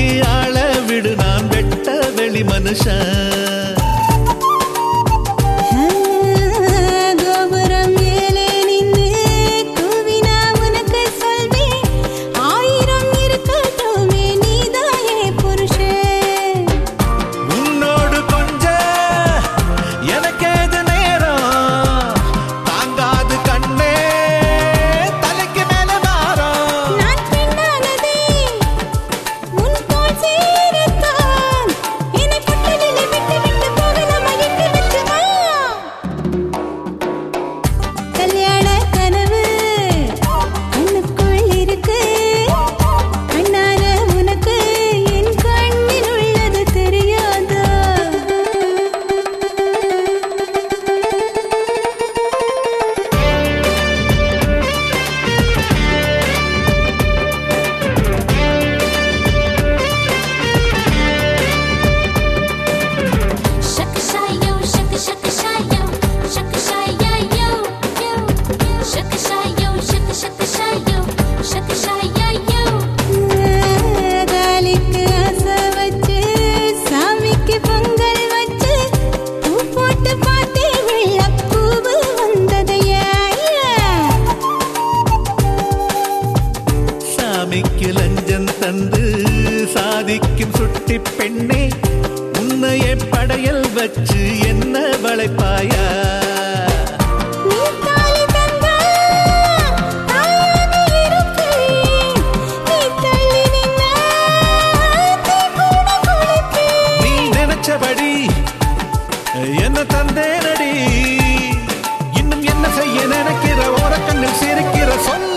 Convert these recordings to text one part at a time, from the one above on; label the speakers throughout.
Speaker 1: ஆள விடு நான் வெட்ட வெளி மனுஷன் லஞ்சம் தந்து சாதிக்கும் சுட்டி பெண்ணே உன்னையே படையல் வச்சு என்ன வளைப்பாயா நீ நினைச்சபடி என்ன தந்தேனடி இன்னும் என்ன செய்ய நினைக்கிற ஓரக்கண்ணில் சிரிக்கிற சொல்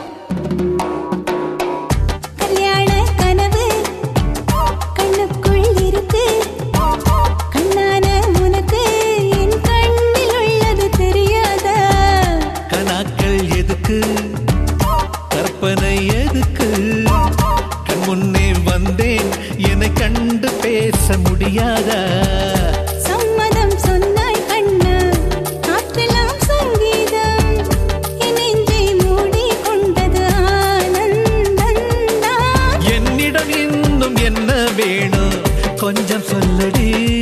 Speaker 1: கற்பனை எதுக்கு கண் முன்னே வந்தேன் என்னை கண்டு பேச முடியாதா
Speaker 2: சம்மதம் சொன்னாய் கண்ணா காற்றெல்லாம் சங்கீதம் என் நெஞ்சை மூடி கொண்டது ஆனந்தம்
Speaker 1: என்னிடம் இன்னும் என்ன வேணும் கொஞ்சம் சொல்லடி